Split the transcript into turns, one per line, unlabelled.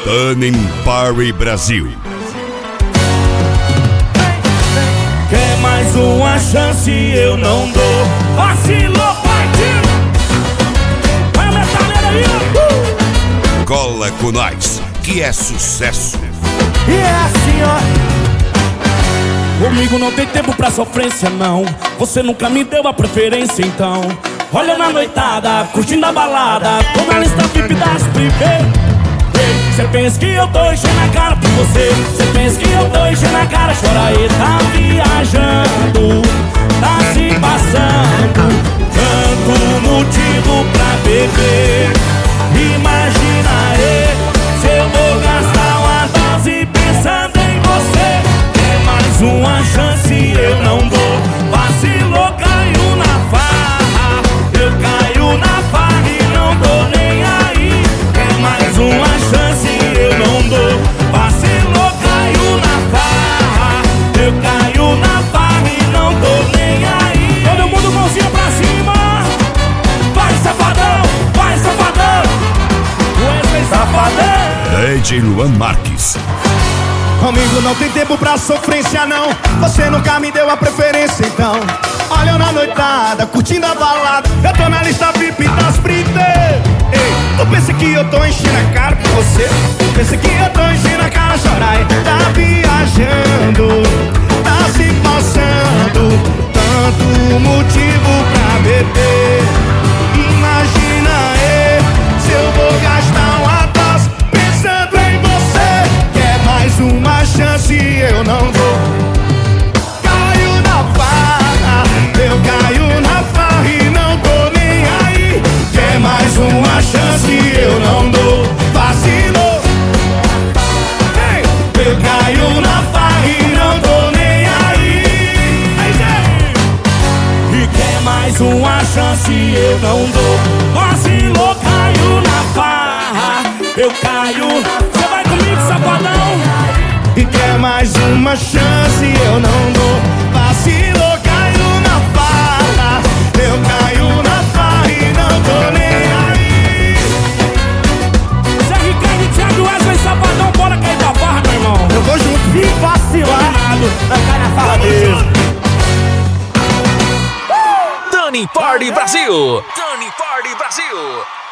Turning Party Brasil.
Quer mais uma chance, eu não dou. Vacilou, partiu. Vai a metaleira aí, ó.
Cola com nós, que é sucesso.
E é assim, ó. Comigo não tem tempo pra sofrência, não. Você nunca me deu a preferência, então. Olha na noitada, curtindo a balada, tô na lista VIP das privê. Cê pensa que eu tô enchendo a cara por você. Cê pensa que eu tô enchendo a cara. Chora aí, tá viajando, tá se passando. Tanto motivo pra beber. Imagina aí, se eu vou gastar uma dose pensando em você. É mais uma chance, eu não dou. Vacilou, caiu na farra. Eu caio na farra e não tô nem aí. É mais uma chance, eu não dou. Vacilou, caiu na farra. Eu caio na farra e não tô nem aí. Todo mundo mãozinha pra cima. Vai, safadão, vai, safadão. Wesley Safadão.
DJ Luan Marques.
Comigo não tem tempo pra sofrência, não. Você nunca me deu a preferência, então. Olha eu na noitada, curtindo a balada. Eu tô na lista VIP das Brite. Ei, tu pensa que eu tô enchendo a cara por você? Tu pensa que eu tô enchendo a cara, chora aí. Tá viajando, tá se passando. Tanto motivo pra beber. Imagina aí, se eu vou gastar uma dose pensando em você. Quer mais uma chance, eu não dou. Caio na farra, eu caio na farra e não tô nem aí. Quer mais uma chance, eu não dou. Vacilou. Ei, eu caio na farra e não tô nem aí.
E quer mais uma chance, eu não dou. Vacilou, caiu na farra. Eu caio. Você vai comigo, safadão?
E quer mais uma chance, eu não dou. Vacilou, caiu na farra. Eu caio na farra e não tô nem aí.
Zé Ricardo, Thiago, Wesley Safadão, bora cair pra farra, meu irmão.
Eu vou junto.
E vacilado, vai cair na farra mesmo.
Turning Party Brasil. Turning Party Brasil.